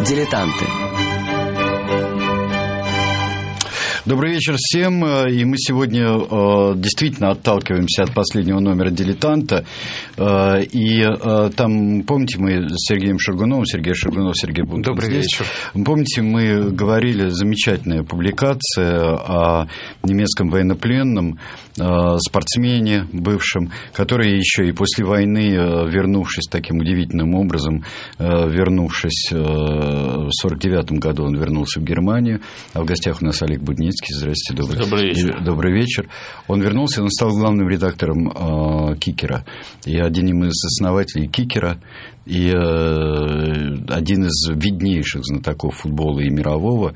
Дилетанты. Добрый вечер всем, и мы сегодня действительно отталкиваемся от последнего номера «Дилетанта», и там, помните, мы с Сергеем Шаргуновым, Сергей Бунтман. Добрый вечер. Помните, мы говорили, замечательная публикация о немецком военнопленном, спортсмене бывшем, который еще и после войны, вернувшись таким удивительным образом, в 1949 году он вернулся в Германию, а в гостях у нас Олег Будницкий. Здравствуйте, добрый вечер. Он вернулся, он стал главным редактором «Кикера», и один из основателей «Кикера», и один из виднейших знатоков футбола и мирового,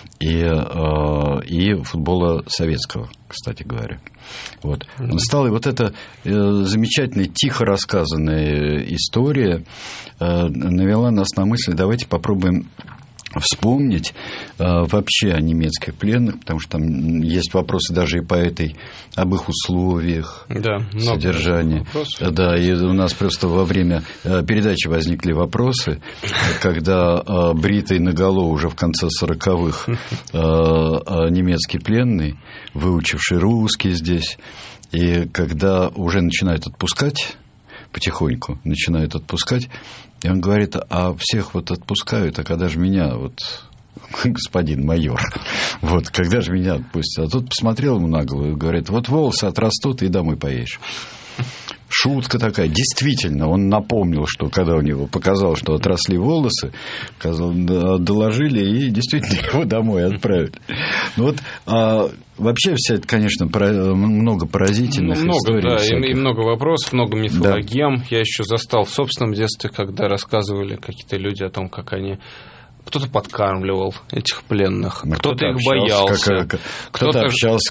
и футбола советского, кстати говоря. Вот. Он стал, и вот эта замечательная, тихо рассказанная история навела нас на мысль, давайте попробуем вспомнить вообще о немецких пленных, потому что там есть вопросы даже и по этой, об их условиях, содержании. Да, и у нас просто во время передачи возникли вопросы, когда бритый наголо уже в конце 40-х немецкий пленный, выучивший русский здесь, и когда уже начинают отпускать, потихоньку начинают отпускать, и он говорит, а всех вот отпускают, а когда же меня, вот, господин майор, вот, когда же меня отпустят? А тут посмотрел ему на голову и говорит, вот волосы отрастут, и домой поедешь. Шутка такая. Действительно, он напомнил, что когда у него показал, что отросли волосы, доложили и действительно его домой отправили. Ну вот, вообще вся это, конечно, много поразительных историй. Да, и много вопросов, много мифологем. Да. Я еще застал в собственном детстве, когда рассказывали какие-то люди о том, как они... Кто-то подкармливал этих пленных, кто-то их боялся. Кто-то общался,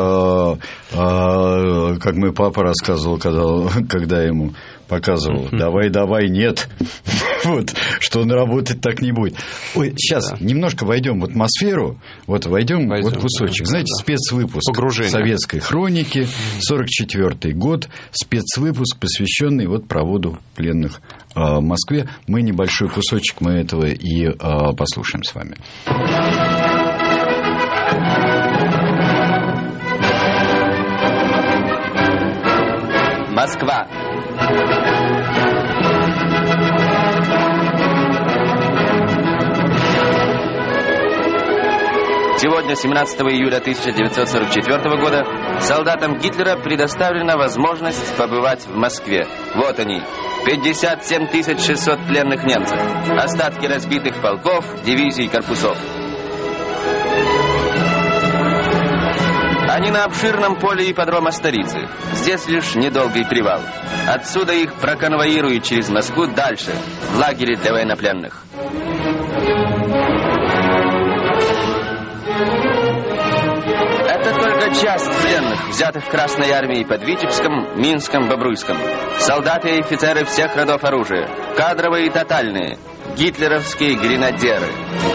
как мой папа рассказывал, когда ему показывал, давай, нет, вот, что он работать так не будет. Ой, сейчас немножко войдем в атмосферу, войдем в кусочек. Знаете, спецвыпуск Погружение. Советской хроники, 44-й год, спецвыпуск, посвященный проводу пленных в Москве. Мы небольшой кусочек, мы этого и послушаем с вами. Москва. Сегодня, 17 июля 1944 года, солдатам Гитлера предоставлена возможность побывать в Москве. Вот они, 57 600 пленных немцев, остатки разбитых полков, дивизий, корпусов. Они на обширном поле ипподрома столицы. Здесь лишь недолгий привал. Отсюда их проконвоируют через Москву дальше, в лагере для военнопленных. Это только часть пленных, взятых Красной армией под Витебском, Минском, Бобруйском. Солдаты и офицеры всех родов оружия, кадровые и тотальные, гитлеровские гренадеры.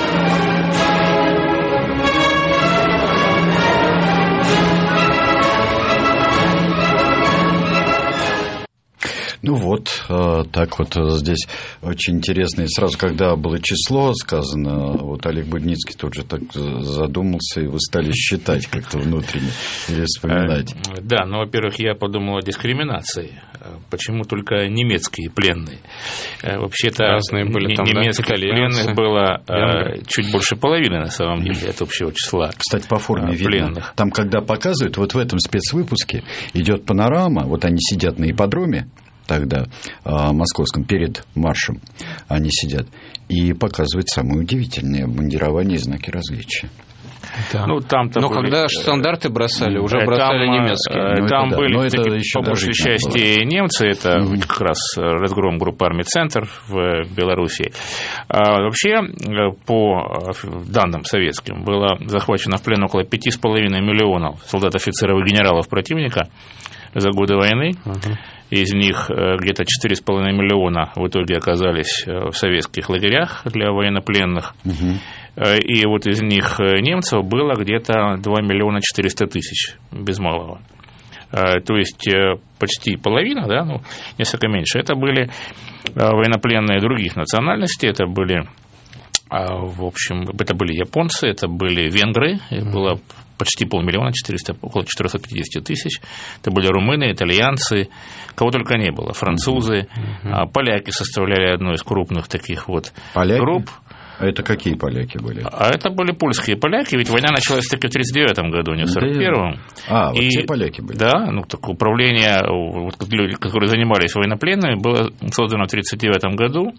Ну вот, так вот здесь очень интересно. И сразу, когда было число сказано, вот Олег Будницкий тут же так задумался, и вы стали считать как-то внутренне или вспоминать. Да, ну, во-первых, я подумал о дискриминации. Почему только немецкие пленные? Вообще-то немецких пленных было чуть больше половины, на самом деле, от общего числа. Кстати, по форме пленных. Видно. Там, когда показывают, вот в этом спецвыпуске идет панорама, вот они сидят на ипподроме, тогда московском, перед маршем они сидят, и показывают самые удивительные обмундирования и знаки различия. Да. Ну, но когда стандарты бросали, уже бросали немецкие. Там были по большей части немцы, это как раз разгром группы армий «Центр» в Белоруссии. Вообще, по данным советским, было захвачено в плен около 5,5 миллионов солдат, офицеров и генералов противника за годы войны. Из них где-то 4,5 миллиона в итоге оказались в советских лагерях для военнопленных. И вот из них немцев было где-то 2 миллиона 400 тысяч, без малого. То есть почти половина, да, ну, несколько меньше. Это были военнопленные других национальностей, это были В общем, это были японцы, это были венгры, их было почти 500 000, около 450 тысяч. Это были румыны, итальянцы, кого только не было, французы. Поляки составляли одну из крупных таких вот групп. А это какие поляки были? А это были польские поляки, ведь война началась таки в 1939 году, не в 1941. Вот те поляки были. Да, такое управление, люди, которые занимались военнопленными, было создано в 1939 году.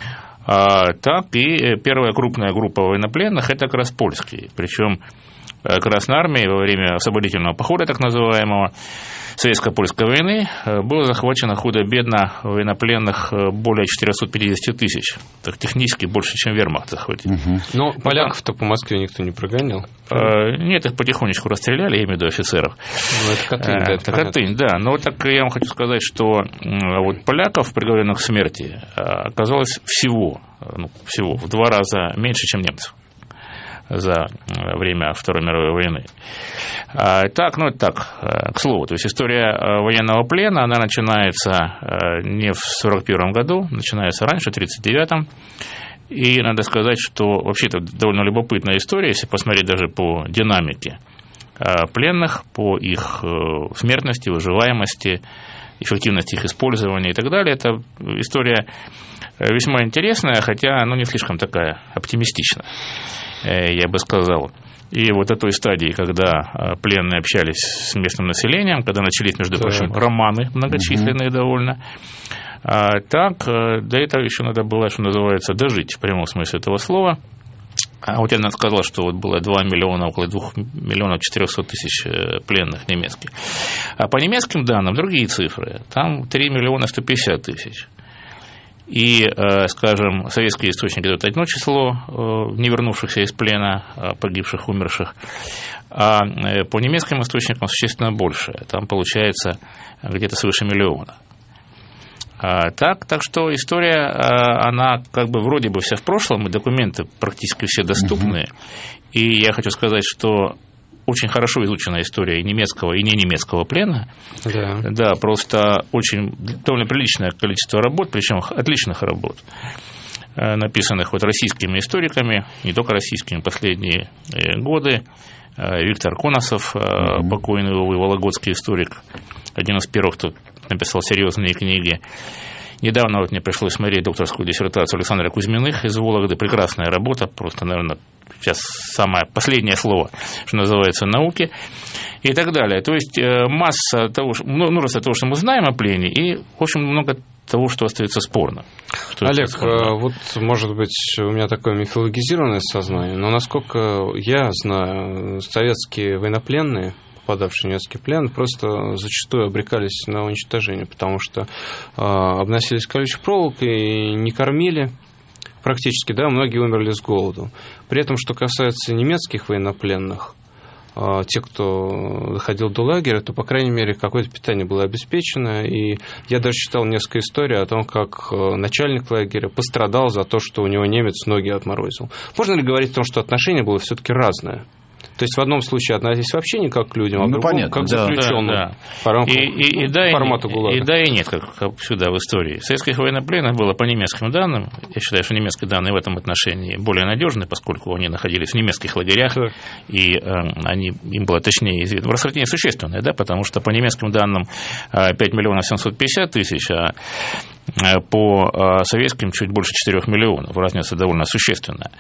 Так и первая крупная группа военнопленных – это как раз польские. Причем Красной Армии во время освободительного похода, так называемого, Советско-польской войны, было захвачено худо-бедно военнопленных более 450 тысяч. Так технически больше, чем вермахт захватил. Но поляков-то по Москве никто не прогонял. Нет, их потихонечку расстреляли, я имею в виду офицеров. Это Катынь, да. Это Катынь, да. Но так я вам хочу сказать, что вот поляков, приговоренных к смерти, оказалось всего в 2 раза меньше, чем немцев за время Второй мировой войны. Так, это так, к слову. То есть история военного плена, она начинается не в 1941 году, начинается раньше, в 1939. И надо сказать, что вообще это довольно любопытная история, если посмотреть даже по динамике пленных, по их смертности, выживаемости, эффективности их использования и так далее. Это история весьма интересная, хотя не слишком такая оптимистичная, я бы сказал. И вот о той стадии, когда пленные общались с местным населением, когда начались, между прочим, романы многочисленные довольно, так, до этого еще надо было, что называется, дожить в прямом смысле этого слова. Вот я сказал, что вот было 2 миллиона, около 2 миллионов 400 тысяч пленных немецких. А по немецким данным другие цифры. Там 3 миллиона 150 тысяч. И, скажем, советские источники дают одно число не вернувшихся из плена, погибших, умерших, а по немецким источникам существенно больше. Там получается где-то свыше 1 миллиона. Так что история, она как бы вроде бы вся в прошлом, и документы практически все доступны. И я хочу сказать, что очень хорошо изучена история и немецкого, и не немецкого плена. Да, просто очень довольно приличное количество работ, причем отличных работ, написанных вот российскими историками, не только российскими, последние годы. Виктор Коносов, покойный, увы, вологодский историк, один из первых, кто написал серьезные книги. Недавно вот мне пришлось смотреть докторскую диссертацию Александра Кузьминых из Вологды. Прекрасная работа, просто, наверное, сейчас самое последнее слово, что называется, науки и так далее. То есть масса того, множество того, что мы знаем о плене, и очень много того, что остается спорным. Олег, вот, может быть, у меня такое мифологизированное сознание, но, насколько я знаю, советские военнопленные, попадавшие в немецкий плен, просто зачастую обрекались на уничтожение, потому что обносились колючей проволокой и не кормили практически, да, многие умерли с голоду. При этом, что касается немецких военнопленных, те, кто доходил до лагеря, то, по крайней мере, какое-то питание было обеспечено. И я даже читал несколько историй о том, как начальник лагеря пострадал за то, что у него немец ноги отморозил. Можно ли говорить о том, что отношение было все-таки разное? То есть в одном случае относились вообще не как к людям, а в другом понятно, как к заключенным. Да. Формату ГУЛАГа. И да, и нет, как всегда в истории. Советских военнопленных было по немецким данным. Я считаю, что немецкие данные в этом отношении более надежны, поскольку они находились в немецких лагерях, и им было точнее известно. Расхождение существенное, да, потому что по немецким данным 5 миллионов 750 тысяч, а по советским чуть больше 4 миллионов. Разница довольно существенная.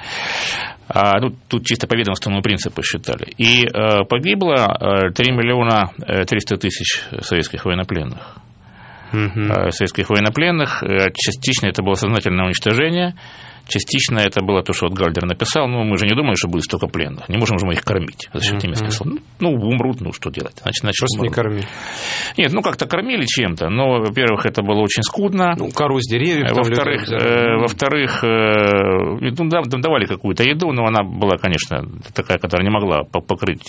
Тут чисто по ведомственному принципу считали. И погибло 3 миллиона 300 тысяч советских военнопленных. Советских военнопленных. Частично это было сознательное уничтожение, частично это было то, что вот Гальдер написал. Мы же не думаем, что будет столько пленных. Не можем же мы их кормить. За счет немецких слов. Умрут, что делать? Значит, просто умрут. Не корми. Нет, как-то кормили чем-то. Но, во-первых, это было очень скудно. Кору с деревьев. Во-вторых, давали какую-то еду, но она была, конечно, такая, которая не могла покрыть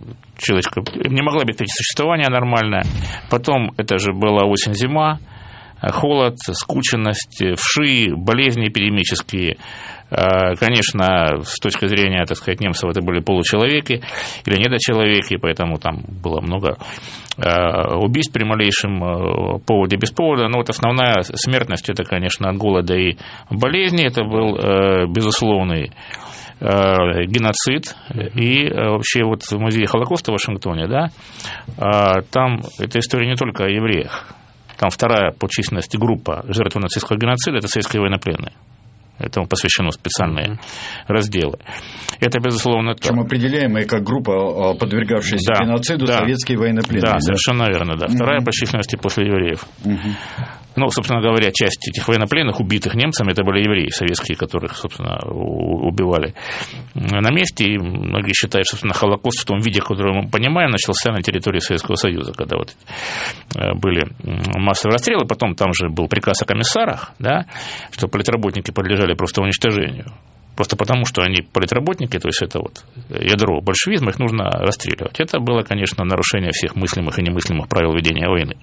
человеческое, не могла обеспечить существование нормальное. Потом, это же была осень-зима. холод, скученность, вши, болезни эпидемические. Конечно, с точки зрения, так сказать, немцев, это были получеловеки или недочеловеки, поэтому там было много убийств при малейшем поводе, без повода. Но вот основная смертность – это, конечно, от голода и болезни. Это был безусловный геноцид. И вообще вот в музее Холокоста в Вашингтоне, да, там эта история не только о евреях. Там вторая по численности группа жертв нацистского геноцида – это советские военнопленные. Этому посвящены специальные разделы. Это, безусловно, причем определяемая как группа, подвергавшаяся геноциду, советские военнопленные. Да, совершенно верно, да. Вторая по численности после евреев. Ну, собственно говоря, часть этих военнопленных, убитых немцами, это были евреи советские, которых, собственно, убивали на месте. И многие считают, что, собственно, Холокост в том виде, который мы понимаем, начался на территории Советского Союза, когда вот были массовые расстрелы. Потом там же был приказ о комиссарах, да, что политработники подлежали просто уничтожению. Просто потому, что они политработники, то есть это вот ядро большевизма, их нужно расстреливать. Это было, конечно, нарушение всех мыслимых и немыслимых правил ведения войны.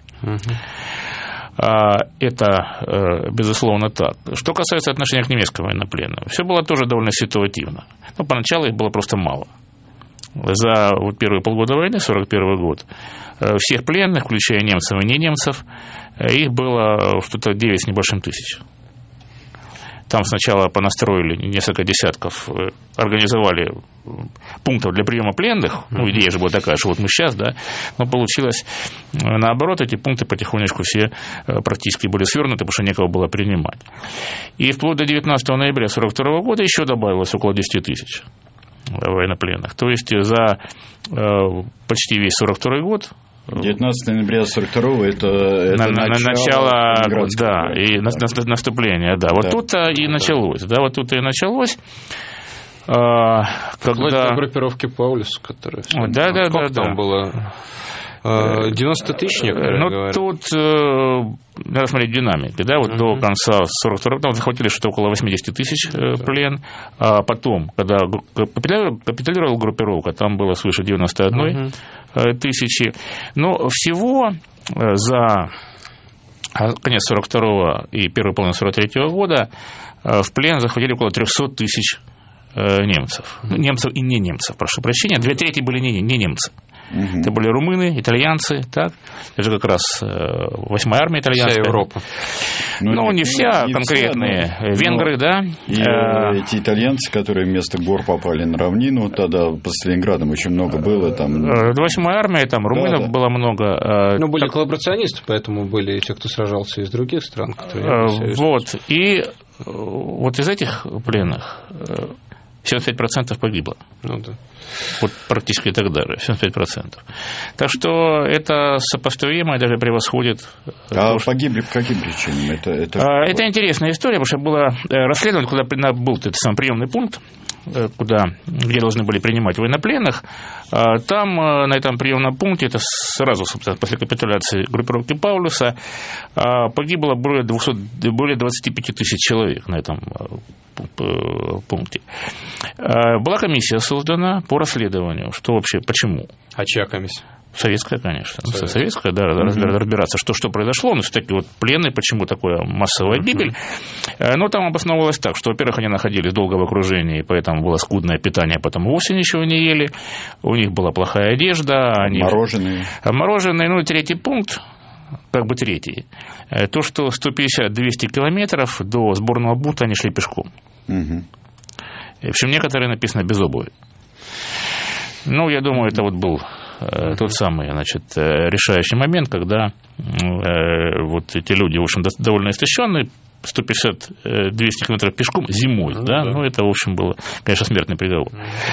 Это, безусловно, так. Что касается отношения к немецким военнопленным, все было тоже довольно ситуативно. Но поначалу их было просто мало. За первые полгода войны, 1941 год, всех пленных, включая немцев и не немцев, их было что-то 9 с небольшим тысяч. Там сначала понастроили несколько десятков, организовали пунктов для приема пленных. Ну, идея же была такая, что вот мы сейчас, да, но получилось наоборот, эти пункты потихонечку все практически были свернуты, потому что некого было принимать. И вплоть до 19 ноября 1942 года еще добавилось около 10 тысяч военнопленных. То есть за почти весь 1942 год 19 ноября 1942 это начало да, и наступление, да. Вот тут-то и началось, да, вот тут-то и началось. Когда группировки Паулюса, которые... Да. Там было 90 тысяч, некоторые говорят. Тут надо смотреть динамики, да, вот до конца 42-го там захватили что-то около 80 тысяч плен, а потом, когда капитулировала группировка, там было свыше 91 тысячи, но всего за конец 42-го и первую половину 43-го года в плен захватили около 300 тысяч немцев. Немцев и не немцев, прошу прощения. 2/3 были не немцы. Это были румыны, итальянцы, так? Это же как раз 8-я армия итальянская. Вся Европа. Ну, не вся, конкретные. Венгры, да. И эти итальянцы, которые вместо гор попали на равнину, тогда под Сталинградом очень много было. 8-я армия, там румынов было много. Ну, были коллаборационисты, поэтому были те, кто сражался из других стран. Вот. И вот из этих пленных 75% погибло. Ну, да. Вот практически тогда же, 75%. Так что это сопоставимо и даже превосходит... погибли по каким причинам? Это интересная история, потому что было расследование, куда был этот самый приемный пункт, где должны были принимать военнопленных. Там, на этом приемном пункте, это сразу, собственно, после капитуляции группировки Паулюса, погибло более 25 тысяч человек на этом пункте. Была комиссия создана по расследованию. Что вообще, почему? А чья комиссия? Советская, конечно. Советская, да, разбираться, что произошло. Но все-таки вот плены, почему такая массовая гибель. Но там обосновывалось так, что, во-первых, они находились долго в окружении, поэтому было скудное питание, потом вовсе ничего не ели. У них была плохая одежда. Мороженые. Ну и третий пункт, как бы третий. То, что 150-200 километров до сборного пункта они шли пешком. И, в общем, некоторые написано без обуви. Ну, я думаю, это вот был тот самый, значит, решающий момент, когда вот эти люди, в общем, довольно истощенные, 150-200 километров пешком зимой, да, ну, это, в общем, было, конечно, смертный приговор.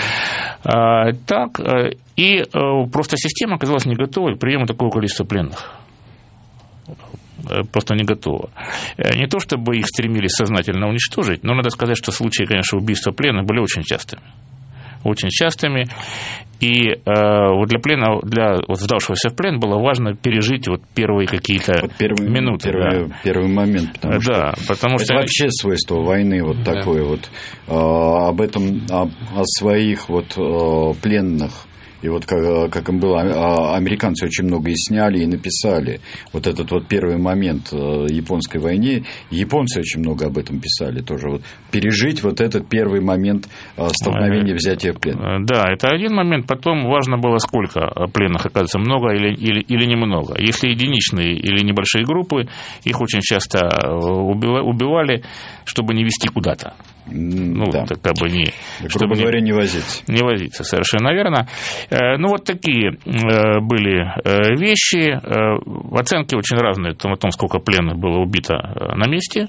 Так, и просто система оказалась не готова к приему такого количества пленных. Просто не готова. Не то, чтобы их стремились сознательно уничтожить, но надо сказать, что случаи, конечно, убийства пленных были очень частыми. Очень частыми. И вот для плена, для вот сдавшегося в плен было важно пережить вот первые какие-то минуты. Первый момент. Потому что это вообще свойство войны вот такое вот. Об этом, о своих вот пленных И вот как им было, американцы очень много и сняли, и написали. Вот этот вот первый момент японской войны, японцы очень много об этом писали тоже. Вот пережить вот этот первый момент столкновения, взятия в плен. Да, это один момент. Потом важно было, сколько пленных оказывается, много или немного. Если единичные или небольшие группы, их очень часто убивали, чтобы не везти куда-то. Да. Как бы не, грубо говоря, не возиться. Не возиться, совершенно верно. Вот такие были вещи. Оценки очень разные о том, сколько пленных было убито на месте.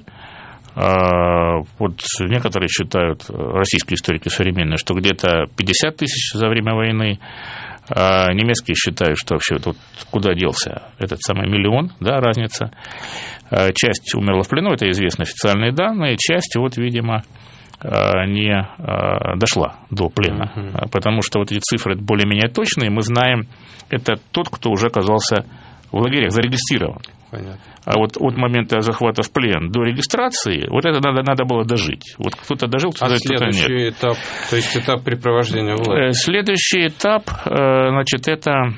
Вот некоторые считают, российские историки современные, что где-то 50 тысяч за время войны. Немецкие считают, что вообще вот куда делся этот самый миллион, да, разница. Часть умерла в плену, это известно, официальные данные, часть, вот, видимо, не дошла до плена, потому что вот эти цифры более-менее точные, мы знаем, это тот, кто уже оказался в лагерях, зарегистрирован. Понятно. А вот от момента захвата в плен до регистрации, вот это надо было дожить. Вот кто-то дожил, кто-то нет. Следующий этап, то есть этап припровождения в лагерь? Следующий этап, значит, это...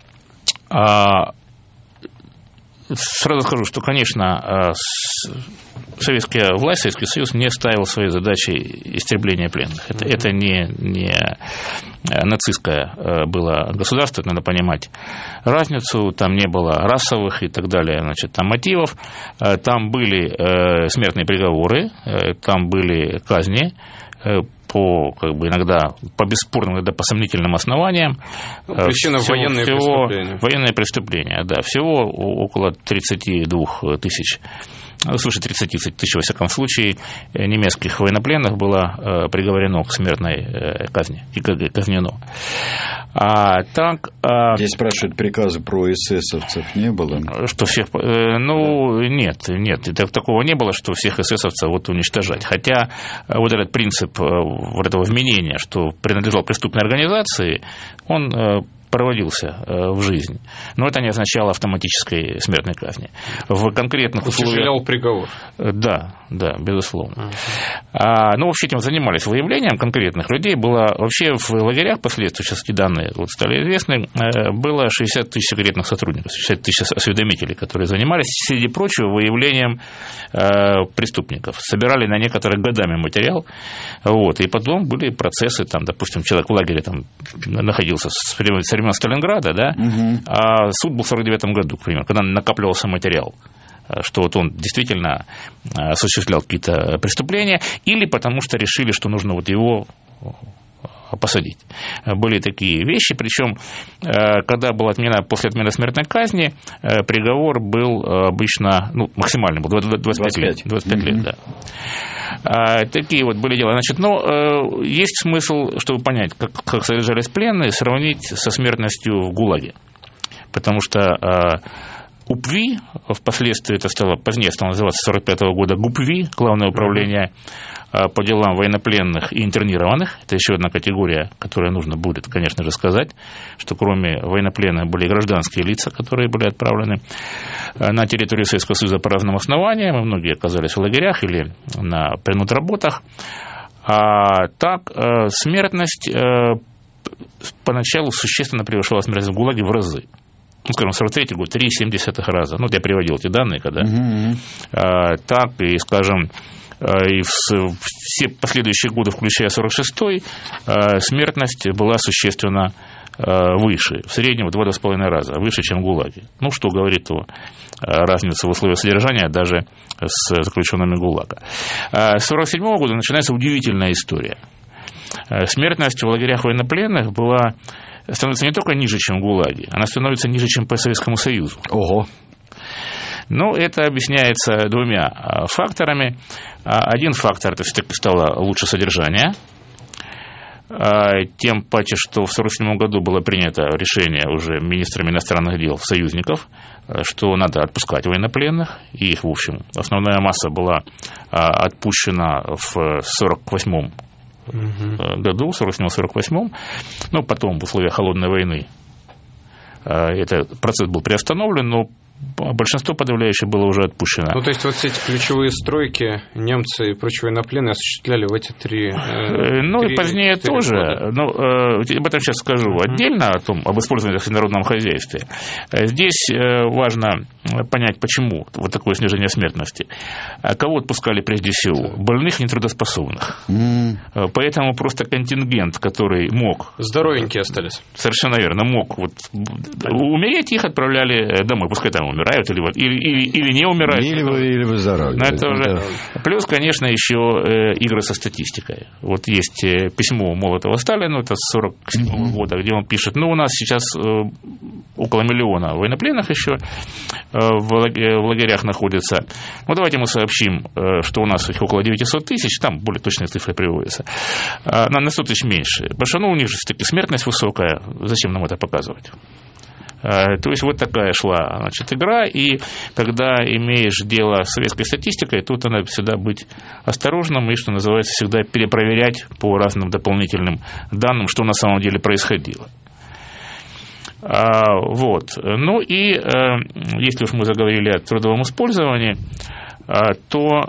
Сразу скажу, что, конечно, советская власть, Советский Союз не ставил своей задачей истребление пленных. Это не нацистское было государство, это надо понимать разницу, там не было расовых и так далее, значит, там мотивов, там были смертные приговоры, там были казни по, как бы, иногда по бесспорным, иногда по сомнительным основаниям. Причина военные преступления. Военные преступления, да. Всего около 32 тысяч, свыше 30 тысяч, во всяком случае, немецких военнопленных было приговорено к смертной казни, и казнено. Здесь спрашивают, приказа про эсэсовцев не было? Что всех... Нет, такого не было, что всех эсэсовцев вот уничтожать. Хотя вот этот принцип вот этого вменения, что принадлежал преступной организации, он проводился в жизнь. Но это не означало автоматической смертной казни. В конкретных условиях... Утяжелял приговор. Да, безусловно. Вообще этим занимались выявлением конкретных людей. Было вообще в лагерях, впоследствии, сейчас эти данные стали известны, было 60 тысяч секретных сотрудников, 60 тысяч осведомителей, которые занимались, среди прочего, выявлением преступников. Собирали на некоторых годами материал, и потом были процессы, там, допустим, человек в лагере там находился с времен Сталинграда, да, а суд был в 1949 году, к примеру, когда накапливался материал, что вот он действительно осуществлял какие-то преступления, или потому что решили, что нужно вот его посадить. Были такие вещи, причем, когда была после отмены смертной казни, приговор был обычно, максимальный был, 25 лет. 25 лет, да. Такие вот были дела. Значит, есть смысл, чтобы понять, как содержались пленные, сравнить со смертностью в ГУЛАГе. Потому что УПВИ, впоследствии это позднее стало называться 1945 года ГУПВИ, Главное управление по делам военнопленных и интернированных. Это еще одна категория, которую нужно будет, конечно же, сказать, что кроме военнопленных были гражданские лица, которые были отправлены на территорию Советского Союза по разным основаниям, и многие оказались в лагерях или на принудработах. Смертность поначалу существенно превышала смертность в ГУЛАГе в разы. Скажем, 43-й год 3,7 раза. Я приводил эти данные, когда. Так, и, скажем, и все последующие годы, включая 46-й, смертность была существенно выше, в среднем в 2,5 раза, выше, чем в ГУЛАГе. Что говорит о разнице в условиях содержания даже с заключенными ГУЛАГа. С 1947 года начинается удивительная история. Смертность в лагерях военнопленных становится не только ниже, чем в ГУЛАГе, она становится ниже, чем по Советскому Союзу. Ого! Это объясняется двумя факторами. Один фактор – это все-таки стало лучше содержание. Тем паче, что в 1947 году было принято решение уже министрами иностранных дел союзников, что надо отпускать военнопленных, и их, в общем, основная масса была отпущена в 1948 году, в 1947-1948, потом в условиях холодной войны этот процесс был приостановлен, но большинство подавляющее было уже отпущено. Ну, то есть, вот все эти ключевые стройки немцы и прочие военнопленные осуществляли в эти три и позднее тоже. Ну, об этом сейчас скажу отдельно, об использовании в народном хозяйстве. Здесь важно понять, почему вот такое снижение смертности. Кого отпускали прежде всего? Больных и нетрудоспособных. Поэтому просто контингент, который мог... Здоровенькие остались. Совершенно верно. Мог умереть, их отправляли домой. Пускай там умирают или не умирают. Или выздоравливают. Плюс, конечно, еще игры со статистикой. Вот есть письмо Молотова-Сталину, это с 1947 года, где он пишет, у нас сейчас около миллиона военнопленных еще в лагерях находится. Давайте мы сообщим, что у нас их около 900 тысяч, там более точные цифры приводятся. На 100 тысяч меньше. Потому что у них же все-таки смертность высокая, зачем нам это показывать? То есть вот такая шла, игра, и когда имеешь дело с советской статистикой, тут надо всегда быть осторожным и, что называется, всегда перепроверять по разным дополнительным данным, что на самом деле происходило. Вот. Ну и если уж мы заговорили о трудовом использовании, то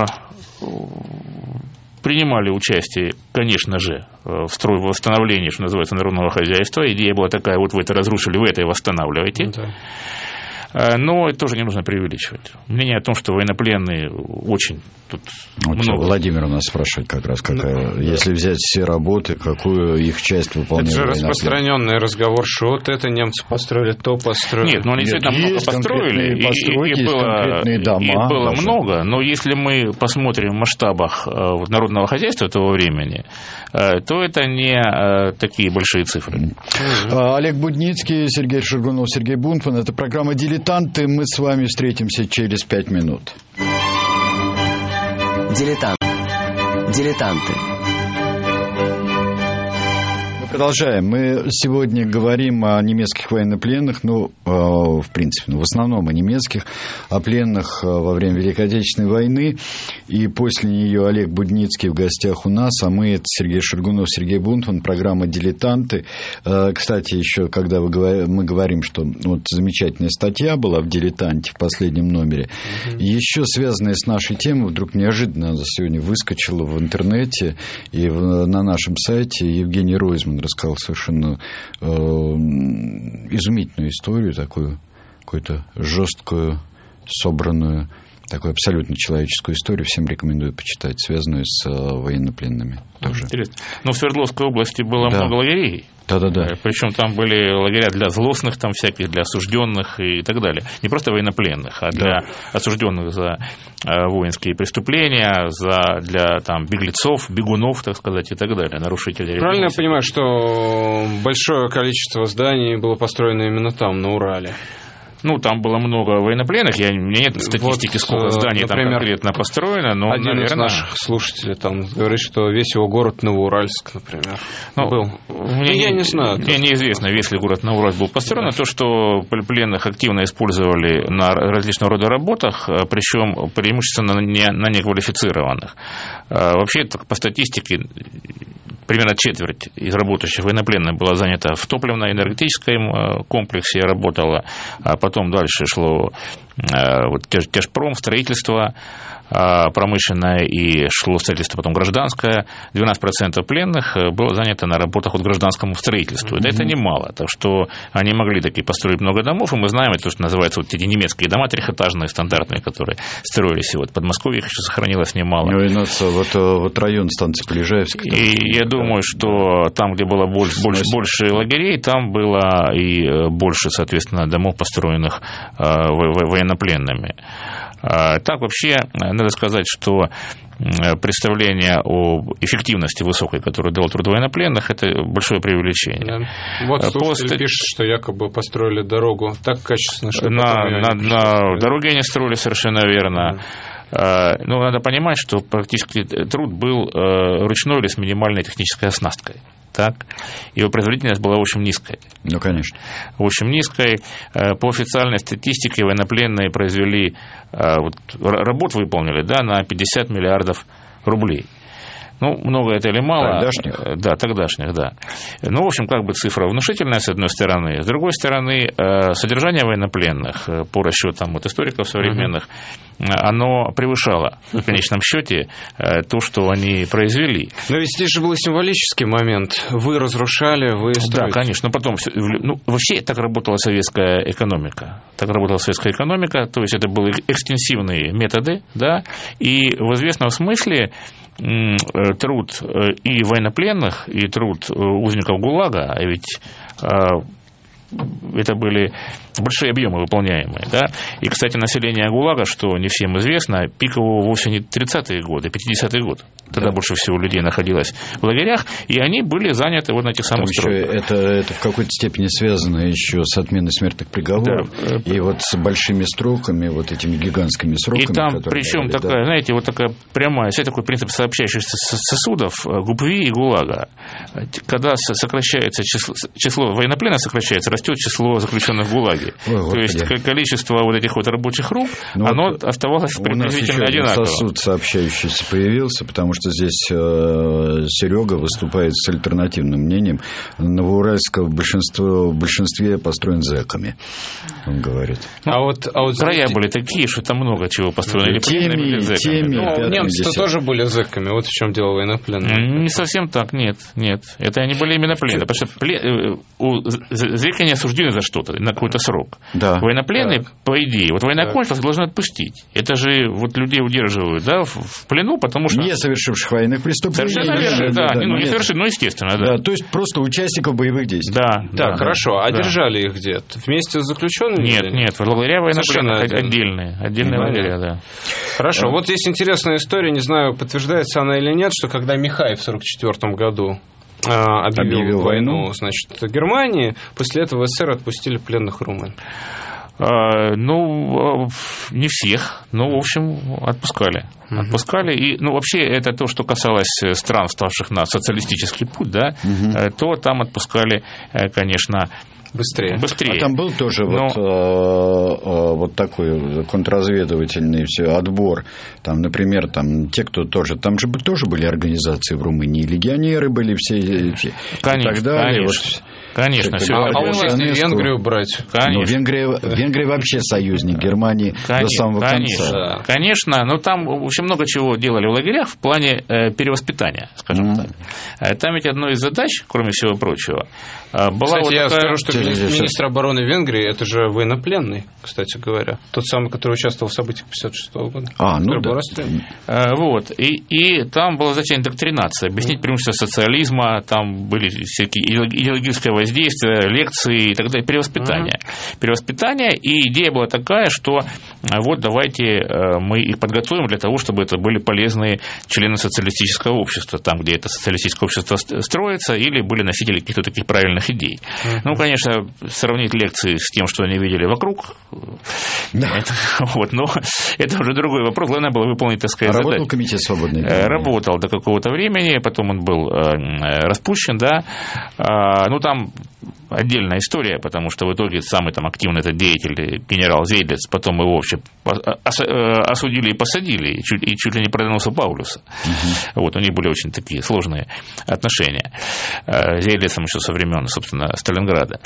принимали участие, конечно же, в восстановлении, что называется, народного хозяйства. Идея была такая, вот вы это разрушили, вы это и восстанавливаете. Да. Но это тоже не нужно преувеличивать. Мнение о том, что военнопленные очень тут много. Владимир у нас спрашивает как раз, если взять все работы, какую их часть выполняли. Это же распространенный разговор, что вот это немцы построили, то построили. Нет, они действительно много построили, и было много, но если мы посмотрим в масштабах народного хозяйства того времени, то это не такие большие цифры. Олег Будницкий, Сергей Шургунов, Сергей Бунтман. Это программа «Дилетанты». Мы с вами встретимся через 5 минут. Дилетанты. Продолжаем. Мы сегодня говорим о немецких военнопленных, в принципе, в основном о немецких, о пленных во время Великой Отечественной войны. И после нее Олег Будницкий в гостях у нас, а мы, это Сергей Шургунов, Сергей Бунтман, программа «Дилетанты». Кстати, еще когда мы говорим, что вот замечательная статья была в «Дилетанте» в последнем номере, еще связанная с нашей темой, вдруг неожиданно сегодня выскочила в интернете и на нашем сайте. Евгений Ройзман рассказал совершенно изумительную историю, такую какую-то жесткую, собранную, такую абсолютно человеческую историю. Всем рекомендую почитать, связанную с военнопленными. Тоже. Интересно. Но в Свердловской области было много лагерей. Да. Причем там были лагеря для злостных, там всяких, для осужденных и так далее. Не просто военнопленных, а для осужденных за воинские преступления, для беглецов, бегунов, так сказать, и так далее, нарушителей. Правильно я понимаю, что большое количество зданий было построено именно там, на Урале? Там было много военнопленных, у меня нет статистики, сколько зданий например, там конкретно построено, но, один из наших слушателей говорит, что весь его город Новоуральск, например, был. Я не знаю. Мне неизвестно, весь ли город Новоуральск был построен, то, что пленных активно использовали на различного рода работах, причем преимущественно на неквалифицированных. Вообще, по статистике, примерно четверть из работающих военнопленных была занята в топливно-энергетическом комплексе, работала, а потом дальше шло тяжпром, строительство промышленное, и шло строительство потом гражданское. 12% пленных было занято на работах от гражданскому строительству. Это немало, так что они могли таки построить много домов, и мы знаем, это что называется эти немецкие дома трехэтажные, стандартные, которые строились, и в Подмосковье их еще сохранилось немало. Вот район станции Полежаевск. И я думаю, что там, где было больше лагерей, там было и больше, соответственно, домов, построенных военнопленными. Так, вообще, надо сказать, что представление о эффективности высокой, которую дал труд военнопленных, это большое преувеличение. Да. Вот слушатель пишет, что якобы построили дорогу так качественно, что... На дороге они строили, совершенно верно. Но надо понимать, что практически труд был ручной или с минимальной технической оснасткой. Так, его производительность была очень низкой. Конечно. Очень низкой. По официальной статистике военнопленные произвели, работ выполнили, на 50 миллиардов рублей. Ну, много это или мало? Тогдашних? Да, тогдашних, да. Ну, в общем, как бы цифра внушительная, с одной стороны. С другой стороны, содержание военнопленных, по расчетам вот историков современных, оно превышало в конечном счете то, что они произвели. Но ведь здесь же был символический момент. Вы разрушали, вы строите. Да, конечно. Потом, вообще так работала советская экономика. То есть это были экстенсивные методы, да, и в известном смысле труд и военнопленных, и труд узников ГУЛАГа, а ведь это были большие объемы выполняемые, да. И, кстати, население ГУЛАГа, что не всем известно, пиково вовсе не 30-е годы, 50-й год. Тогда больше всего людей находилось в лагерях, и они были заняты вот на этих самых стройках. Это в какой-то степени связано еще с отменой смертных приговоров, да. И вот с большими сроками, вот этими гигантскими сроками. И там, причем такая, да. Знаете, вот такая прямая, все такой принцип сообщающихся сосудов ГУПВИ и ГУЛАГа. Когда сокращается число военнопленных, растет число заключенных в ГУЛАГе. То есть количество вот этих вот рабочих рук, оно оставалось приблизительно одинаково. У нас еще сосуд сообщающийся появился, потому что здесь Серега выступает с альтернативным мнением. Новоуральск в большинстве построен зэками, он говорит. А вот края были такие, что там много чего построено. Немцы тоже были зэками, вот в чем дело военнопленных. Не совсем так, нет. Это они были именно пленные, потому что зэки не осуждены за что-то, на какой-то срок. Да. Военнопленные, по идее, вот военнопленных должны отпустить. Это же вот людей удерживают, да, в плену, потому что... Не совершивших военных преступлений. Совершенно верно, да. Не совершили, но естественно, да. То есть просто участников боевых действий. Да, хорошо. А держали их где? Вместе с заключенными? Нет, лагеря военнопленных отдельные лагеря, да. Хорошо, вот здесь интересная история, не знаю, подтверждается она или нет, что когда Михай в 1944 году объявил войну, значит, Германии, после этого СССР отпустили пленных румын. Ну, не всех, но, в общем, отпускали. И, ну, вообще, это то, что касалось стран, ставших на социалистический путь, да, то там отпускали, конечно, быстрее. А там был тоже вот такой контрразведывательный отбор. Там, например, те, кто тоже... Там же тоже были организации в Румынии, легионеры были все и так далее. Конечно. А уж если Венгрию брать? Конечно. Венгрия вообще союзник Германии до самого конца. Конечно, но там очень много чего делали в лагерях в плане перевоспитания, скажем так. Там ведь одной из задач, кроме всего прочего, была... Кстати, я скажу, что министр обороны Венгрии, это же военнопленный, кстати говоря. Тот самый, который участвовал в событиях 1956 года. Ну да. Вот. И там была задача индоктринация, объяснить преимущества социализма, там были всякие идеологические воздействия, лекции и так далее, перевоспитание. И идея была такая, что вот давайте мы их подготовим для того, чтобы это были полезные члены социалистического общества, там, где это социалистическое общество строится, или были носители каких-то таких правильных идей. Ну, конечно, сравнить лекции с тем, что они видели вокруг, но это уже другой вопрос. Главное было выполнить, так сказать, задачу. Работал комитет свободной Германии? Работал до какого-то времени, потом он был распущен, да. Ну, там отдельная история, потому что в итоге самый там активный этот деятель, генерал Зейдлиц, потом его вообще осудили и посадили, и чуть ли не продвинулся Паулюса. Вот, у них были очень такие сложные отношения с Зейдлицем еще со времен, собственно, Сталинграда.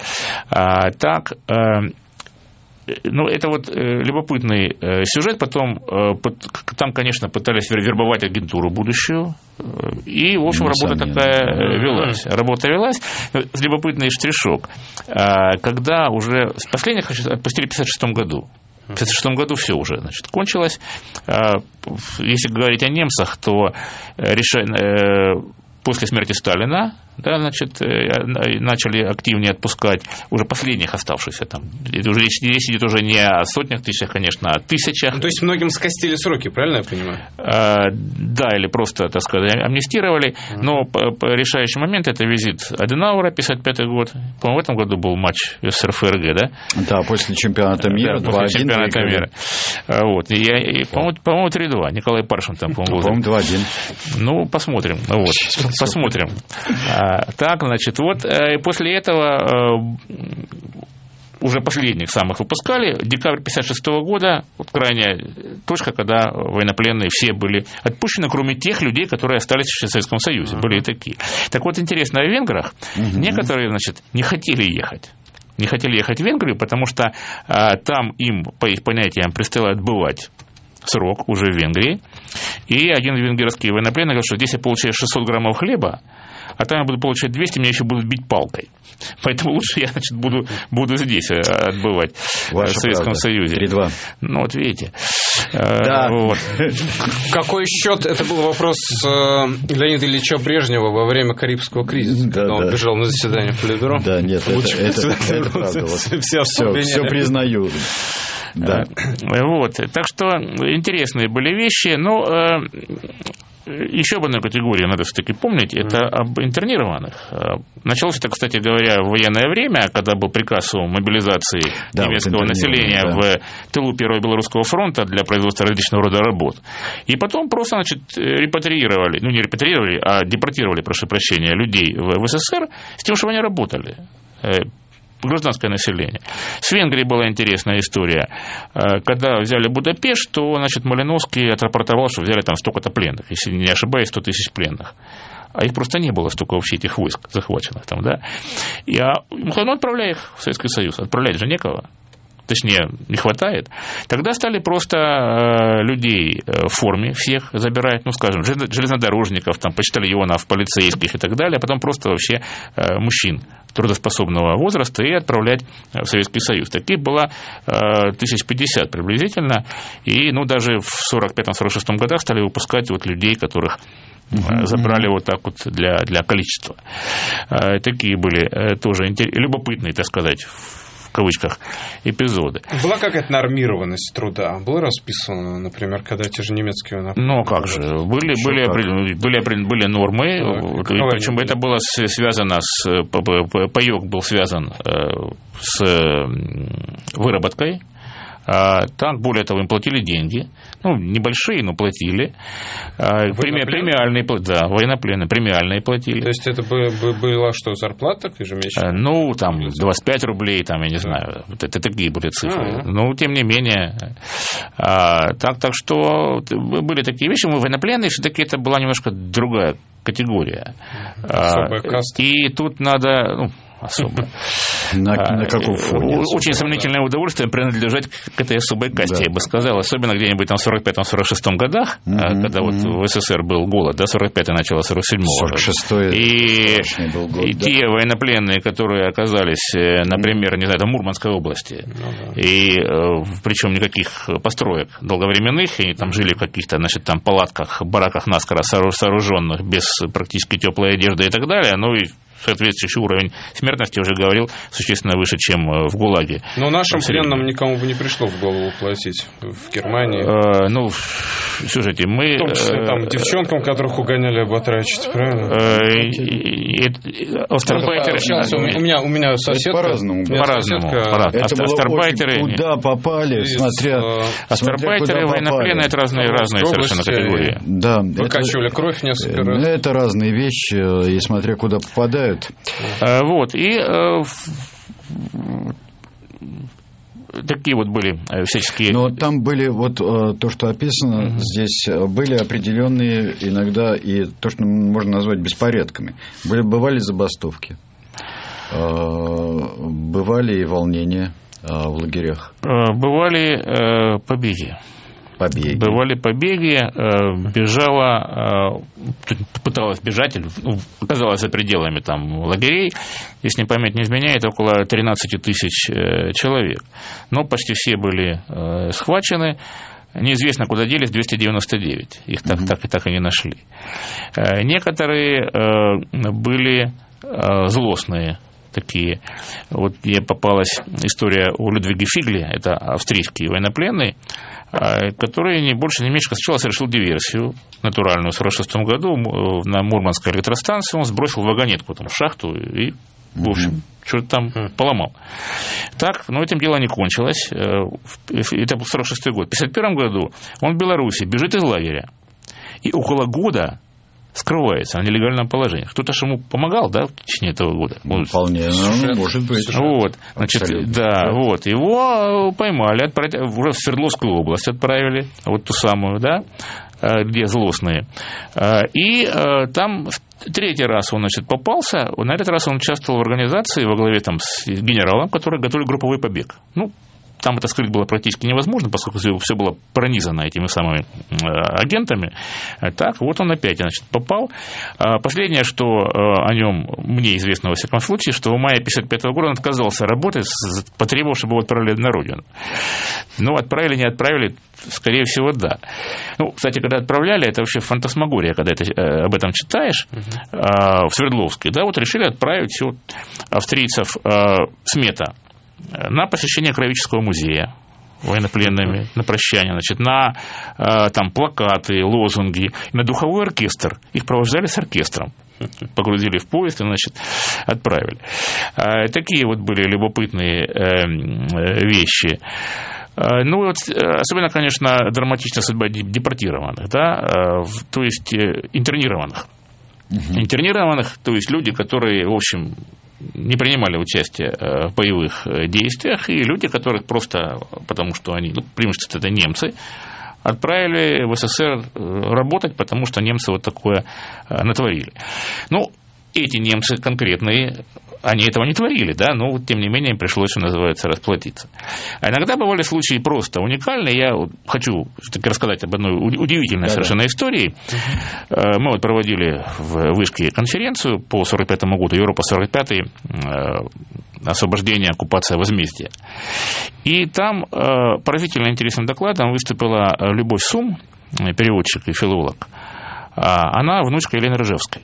Ну, это вот любопытный сюжет. Потом там, конечно, пытались вербовать агентуру будущую. И, в общем, работа велась. С любопытный штришок. Когда уже последних отпустили в 1956 году. В 1956 году все уже, значит, кончилось. Если говорить о немцах, то после смерти Сталина, да, значит, начали активнее отпускать уже последних оставшихся там. Речь идет уже не о сотнях тысячах, конечно, а о тысячах. Ну, то есть многим скостили сроки, правильно я понимаю? Да, или просто, так сказать, амнистировали. Но решающий момент – это визит Аденауэра, 1955 год. По-моему, в этом году был матч СССР ФРГ, да? Да, после чемпионата мира. Да, после чемпионата мира. Вот. По-моему, 3-2. Николай Паршин там, по-моему, был. 2-1. Ну, посмотрим. Вот. Посмотрим. Так, значит, вот после этого уже последних самых выпускали. Декабрь 1956 года, вот крайняя точка, когда военнопленные все были отпущены, кроме тех людей, которые остались в Советском Союзе. Были и такие. Так вот, интересно, о венграх. Некоторые, значит, не хотели ехать. Не хотели ехать в Венгрию, потому что там им, по их понятиям, предстояло отбывать срок уже в Венгрии. И один венгерский военнопленный говорил, что здесь я получаю 600 граммов хлеба, а там я буду получать 200, меня еще будут бить палкой. Поэтому лучше я, значит, буду здесь отбывать в Советском Союзе. 3-2. Ну, вот видите. Да. Вот. Какой счет? Это был вопрос Леонида Ильича Брежнева во время Карибского кризиса, когда он бежал на заседание Политбюро. Да, нет, это правда. Все признаю. Да. Вот. Так что интересные были вещи. Но еще об одной категории надо все-таки помнить, это об интернированных. Началось это, кстати говоря, в военное время, когда был приказ о мобилизации немецкого населения в тылу Первого Белорусского фронта для производства различного рода работ. И потом просто, значит, репатриировали, ну не репатриировали, а депортировали, прошу прощения, людей в СССР с тем, чтобы они работали. Гражданское население. С Венгрией была интересная история. Когда взяли Будапешт, то, значит, Малиновский отрапортовал, что взяли там столько-то пленных, если не ошибаюсь, 100 тысяч пленных. А их просто не было столько вообще, этих войск захваченных там, да. Ну, отправляй их в Советский Союз. Отправлять же некого. Точнее, не хватает. Тогда стали просто людей в форме всех забирать, ну, скажем, железнодорожников, там, почтальонов, полицейских и так далее, а потом просто вообще мужчин трудоспособного возраста и отправлять в Советский Союз. Таких было 1050 приблизительно, и, ну, даже в 45-46 годах стали выпускать вот людей, которых забрали вот так вот для количества. Такие были тоже любопытные, так сказать, в кавычках, эпизоды. Была какая-то нормированность труда? Было расписано, например, когда те же немецкие... Ну, как же. Были нормы, причем это было связано паёк был связан с выработкой. Так, более того, им платили деньги. Ну, небольшие, но платили. Премиальные, да, военнопленные, премиальные платили. То есть это была что, зарплата ежемесячная? Ну, там, 25 рублей, там, я не знаю. Вот это такие были цифры. Но, тем не менее. Так что были такие вещи. Военнопленные, все-таки это была немножко другая категория. Особая каста. И тут надо... особо. На каком фоне? Очень сомнительное удовольствие принадлежать к этой особой касте, я бы сказал, особенно где-нибудь там в 45-46 годах, когда вот в СССР был голод, да, 45-й, начало 47-го. 46-й и те военнопленные, которые оказались, например, не знаю, в Мурманской области, и причем никаких построек долговременных, и там жили в каких-то, значит, там палатках, бараках наскоро сооруженных, без практически теплой одежды и так далее, ну и соответствующий уровень смертности, уже говорил, существенно выше, чем в ГУЛАГе. Но нашим пленным никому бы не пришло в голову платить в Германии. Ну, слушайте, мы... В том числе там девчонкам, которых угоняли батрачить, правильно? Остарбайтеры... У меня соседка... По-разному. Это было очень куда попали, смотря... Остарбайтеры, военнопленные, это разные совершенно категории. Да. Выкачивали кровь несколько раз. Это разные вещи, и смотря куда попадают. Вот, и такие вот были всяческие... Но там были, вот то, что описано здесь, были определенные иногда и то, что можно назвать беспорядками. Бывали забастовки, бывали и волнения в лагерях. Бывали побеги. Бывали побеги, бежала, пыталась бежать, оказалась за пределами там лагерей, если память не изменяет, около 13 тысяч человек. Но почти все были схвачены. Неизвестно, куда делись 299. Их так и не нашли. Некоторые были злостные такие. Вот мне попалась история о Людвиге Фигле, это австрийский военнопленный, который не больше не меньше сначала совершил диверсию натуральную в 1946 году на Мурманской электростанции. Он сбросил вагонетку там в шахту и, в общем, что-то там поломал. Так, но этим дело не кончилось. Это был 1946 год. В 1951 году он в Беларуси бежит из лагеря. И около года скрывается на нелегальном положении. Кто-то же ему помогал, да, в течение этого года? Вполне, может быть. Вот, значит, да, вот, его поймали, уже в Свердловскую область отправили, вот ту самую, да, где злостные. И там третий раз он, значит, попался, на этот раз он участвовал в организации во главе там с генералом, который готовил групповой побег. Ну, там это скрыть было практически невозможно, поскольку все было пронизано этими самыми агентами. Так, вот он опять, значит, попал. Последнее, что о нем мне известно во всяком случае, что в мае 1955 года он отказался работать, потребовав, чтобы его отправили на родину. Ну, отправили, не отправили, скорее всего, да. Ну, кстати, когда отправляли, это вообще фантасмагория, когда об этом читаешь, в Свердловске, да, вот решили отправить вот австрийцев Смета на посещение Краеведческого музея военнопленными, на прощание, значит, на там, плакаты, лозунги, на духовой оркестр. Их провожали с оркестром. Погрузили в поезд и, значит, отправили. Такие вот были любопытные вещи. Ну, вот, особенно, конечно, драматична судьба депортированных, да, то есть интернированных. Интернированных, то есть люди, которые, в общем, не принимали участие в боевых действиях, и люди, которых просто, потому что они, ну, преимущественно это немцы, отправили в СССР работать, потому что немцы вот такое натворили. Ну, эти немцы конкретные, они этого не творили, да, но вот, тем не менее им пришлось, что называется, расплатиться. А иногда бывали случаи просто уникальные. Я хочу все-таки рассказать об одной удивительной совершенно истории. Мы вот проводили в Вышке конференцию по 1945 году, Европа 45-й, освобождение, оккупация, возмездие. И там поразительно интересным докладом выступила Любовь Сум, переводчик и филолог. Она внучка Елены Рыжевской.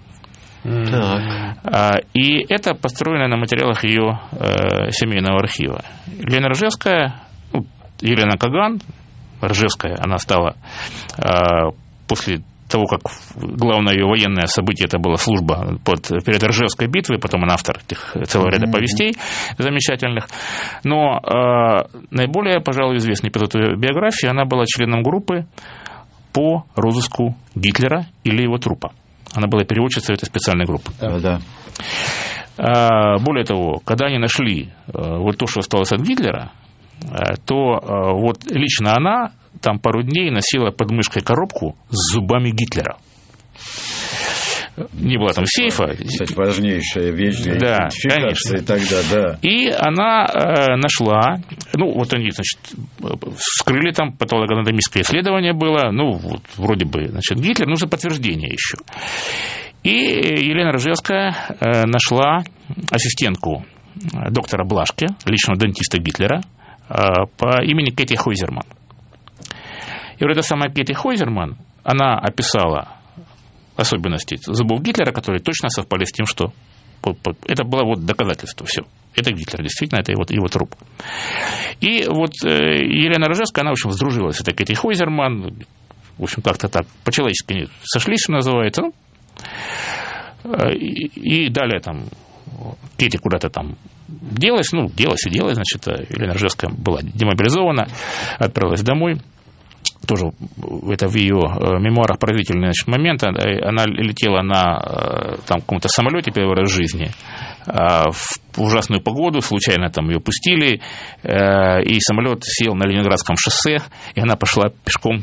Так. И это построено на материалах ее семейного архива. Елена Рыжевская, ну, Елена Каган, Рыжевская, она стала после того, как главное ее военное событие это была служба перед Ржевской битвой, потом она автор целого ряда повестей замечательных. Но наиболее, пожалуй, известной по этой биографии, она была членом группы по розыску Гитлера или его трупа. Она была переводчицей этой специальной группы. Да. Более того, когда они нашли вот то, что осталось от Гитлера, то вот лично она там пару дней носила под мышкой коробку с зубами Гитлера. Не было там сейфа. Кстати, важнейшая вещь для идентификации тогда, да. И она нашла, ну, вот они, значит, вскрыли там, патологоанатомическое исследование было, ну, вот, вроде бы, значит, Гитлер, нужно подтверждение еще. И Елена Рыжевская нашла ассистентку доктора Блашки, личного дантиста Гитлера, по имени Кэти Хойзерман. И вот эта самая Кэти Хойзерман, она описала особенности зубов Гитлера, которые точно совпали с тем, что это было вот доказательство, все. Это Гитлер, действительно, это его труп. И вот Елена Рыжевская, она, в общем, сдружилась с этой Кэти Хойзерман, в общем, как-то так, по-человечески они сошлись, что называется, и далее там Кэти куда-то там делась, значит, Елена Рыжевская была демобилизована, отправилась домой. Тоже это в ее мемуарах поразительный, значит, момент. Она летела на там, каком-то самолете первый раз в жизни в ужасную погоду, случайно там ее пустили, и самолет сел на Ленинградском шоссе, и она пошла пешком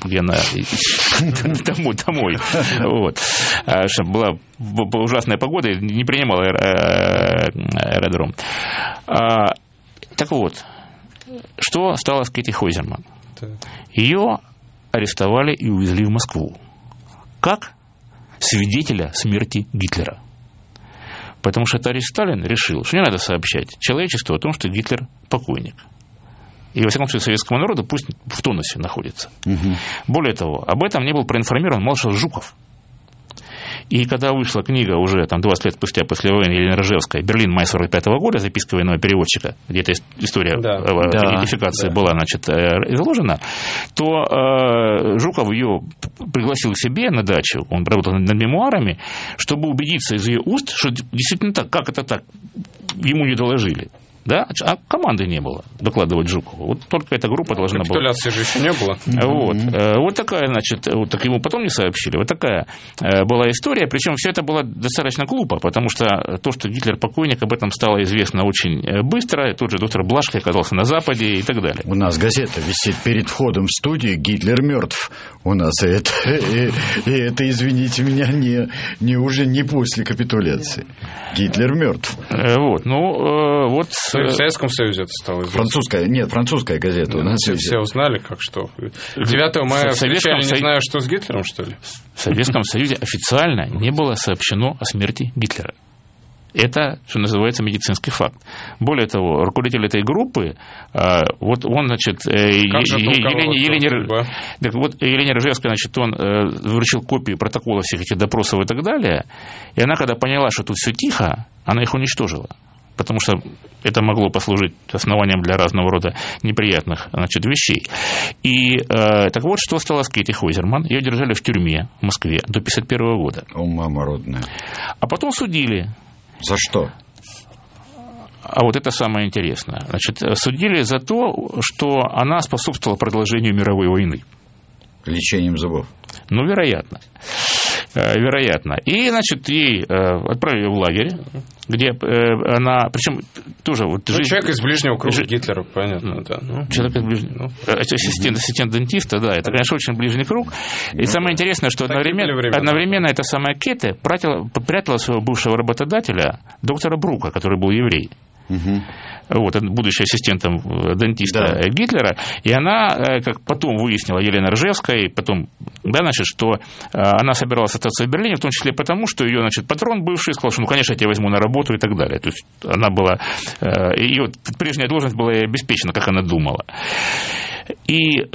домой. Вот. Была ужасная погода, не принимала аэродром. Так вот, что стало с Кэти Хойзерман? Ее арестовали и увезли в Москву как свидетеля смерти Гитлера. Потому что товарищ Сталин решил, что не надо сообщать человечеству о том, что Гитлер покойник. И, во всяком случае, советскому народу пусть в тонусе находится. Более того, об этом не был проинформирован маршал Жуков. И когда вышла книга уже там, 20 лет спустя после войны Елены Рыжевской «Берлин, май 1945 года», записка военного переводчика, где эта история идентификации была, значит, изложена, то Жуков ее пригласил к себе на дачу, он работал над мемуарами, чтобы убедиться из ее уст, что действительно так, как это так, ему не доложили. Да? А команды не было докладывать Жукову. Вот только эта группа должна была... Капитуляции же еще не было. Вот такая, значит, вот так ему потом не сообщили. Вот такая была история. Причем все это было достаточно глупо, потому что то, что Гитлер покойник, об этом стало известно очень быстро. Тот же доктор Блашко оказался на Западе и так далее. У нас газета висит перед входом в студию «Гитлер мертв». У нас это, извините меня, уже не после капитуляции. Гитлер мертв. Вот, вот... В Советском Союзе это стало известно. Французская газета. У нас все узнали, как что. 9 мая встречали, не знаю, что с Гитлером, что ли? В Советском Союзе официально не было сообщено о смерти Гитлера. Это, что называется, медицинский факт. Более того, руководитель этой группы, вот он, значит, Елене Ржевской, значит, он вручил копию протокола всех этих допросов и так далее, и она, когда поняла, что тут все тихо, она их уничтожила. Потому что это могло послужить основанием для разного рода неприятных, значит, вещей. И так вот, что стало с Кэти Хойзерман. Ее держали в тюрьме в Москве до 1951 года. О, мама родная. А потом судили. За что? А вот это самое интересное. Значит, судили за то, что она способствовала продолжению мировой войны. Лечением зубов? Ну, вероятно. И, значит, ей отправили в лагерь, где она, причем тоже... Вот, человек из ближнего круга Гитлера, понятно, да. Человек из ближнего... Ассистент дентиста, да, это, конечно, очень ближний круг. И самое интересное, что одновременно эта самая Кэти прятала своего бывшего работодателя, доктора Брука, который был еврей. Вот, будущий ассистентом дентиста Гитлера, и она, как потом выяснила Елена Ржевская, потом, да, значит, что она собиралась остаться в Берлине, в том числе потому, что ее, значит, патрон бывший сказал, что, ну, конечно, я тебя возьму на работу и так далее. То есть она была, ее прежняя должность была обеспечена, как она думала. И ей,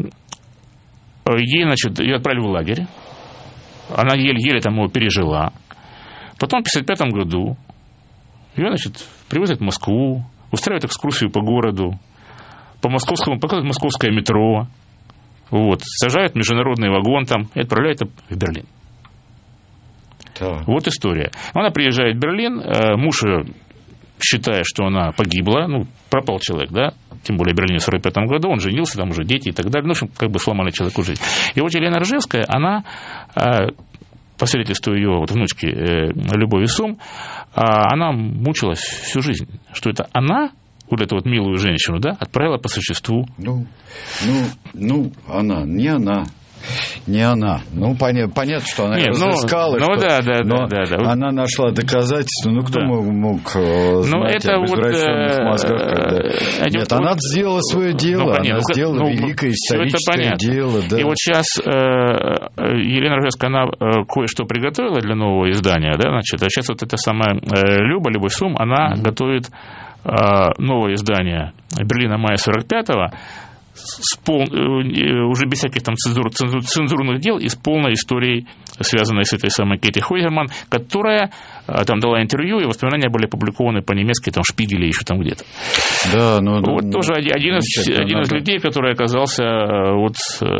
значит, ее отправили в лагерь, она еле-еле там его пережила. Потом в 1955 году ее, значит, привозят в Москву, устраивают экскурсию по городу, показывают московское метро, вот, сажают в международный вагон там и отправляют в Берлин. Да. Вот история. Она приезжает в Берлин, муж ее, считая, что она погибла, ну, пропал человек, да, тем более в Берлине в 1945 году, он женился, там уже дети и так далее, ну, в общем, как бы сломали человеку жизнь. И вот Елена Ржевская, она, по свидетельству ее вот, внучки Любови Сум, она мучилась всю жизнь, что это она, вот эту вот милую женщину, да, отправила по существу. Не она. Ну, понятно, что она разыскала, она нашла доказательства. Ну, кто мог знать об извращенных мозгах? Нет, она сделала свое дело, она сделала великое историческое дело. Да. И вот сейчас Елена Ржевская, она кое-что приготовила для нового издания, да, значит, а сейчас вот эта самая Любовь Сум, она готовит новое издание «Берлина мая 45-го», уже без всяких там цензурных дел и с полной историей, связанной с этой самой Кэти Хойзерман, которая там дала интервью, и воспоминания были опубликованы по-немецки, там, в Шпигеле, еще там где-то. Да, вот тоже один из людей, который оказался вот...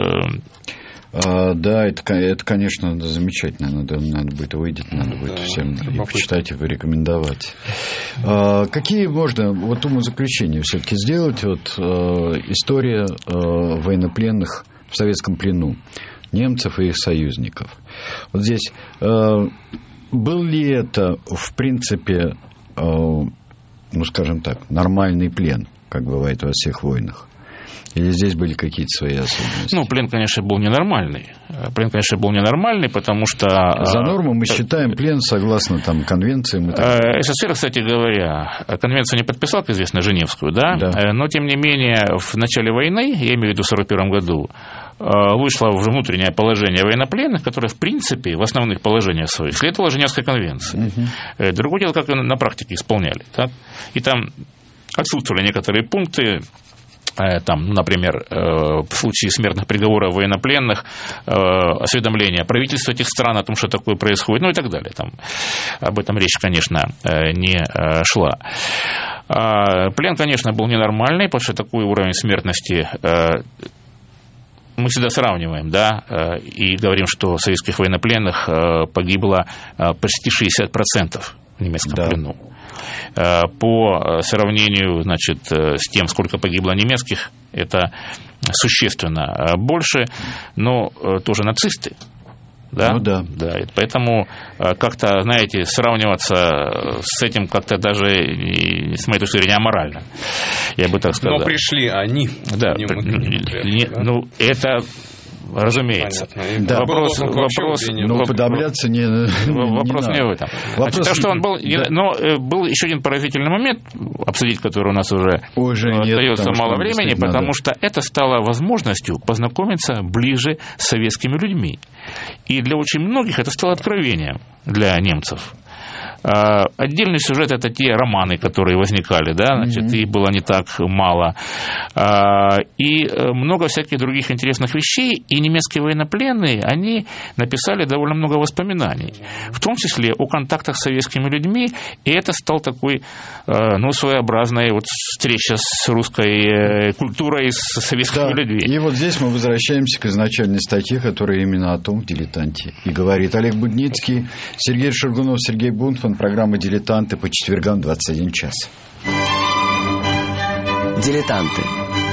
Да, это, конечно, замечательно. Надо будет увидеть, надо будет всем и почитать, и порекомендовать. Какие можно, вот умозаключения все-таки сделать? Вот история военнопленных в советском плену, немцев и их союзников. Вот здесь был ли это, в принципе, ну, скажем так, нормальный плен, как бывает во всех войнах? Или здесь были какие-то свои особенности? Ну, плен, конечно, был ненормальный. Потому что... За норму мы считаем плен согласно там, конвенциям. СССР, кстати говоря, конвенцию не подписал, как известно, Женевскую, да? Но, тем не менее, в начале войны, я имею в виду в 1941 году, вышло уже внутреннее положение военнопленных, которое, в принципе, в основных положениях своих следовало Женевской конвенции. Другое дело, как ее на практике исполняли. Так? И там отсутствовали некоторые пункты. Там, например, в случае смертных приговоров военнопленных, осведомление правительства этих стран о том, что такое происходит, ну и так далее. Там, об этом речь, конечно, не шла. Плен, конечно, был ненормальный, потому что такой уровень смертности мы всегда сравниваем, да, и говорим, что советских военнопленных погибло почти 60% в немецком плену. по сравнению, значит, с тем, сколько погибло немецких, это существенно больше, но тоже нацисты. Да? Ну да. Да. Поэтому как-то, знаете, сравниваться с этим как-то даже, с моей точки зрения, аморально. Я бы так сказал. Но пришли они. Да. Ну, это... Разумеется. Да. Вопрос подавляться не вопрос не в этом. Значит, то, что он был, но был еще один поразительный момент, обсудить который у нас уже остается мало времени, потому что это стало возможностью познакомиться ближе с советскими людьми. И для очень многих это стало откровением для немцев. Отдельный сюжет — это те романы, которые возникали, да, значит, их было не так мало. И много всяких других интересных вещей, и немецкие военнопленные, они написали довольно много воспоминаний, в том числе о контактах с советскими людьми, и это стал такой, ну, своеобразной вот встреча с русской культурой, с советскими людьми. И вот здесь мы возвращаемся к изначальной статье, которая именно о том, в «Дилетанте». И говорит Олег Будницкий, Сергей Шургунов, Сергей Бунтман, программа «Дилетанты» по четвергам 21 час. «Дилетанты».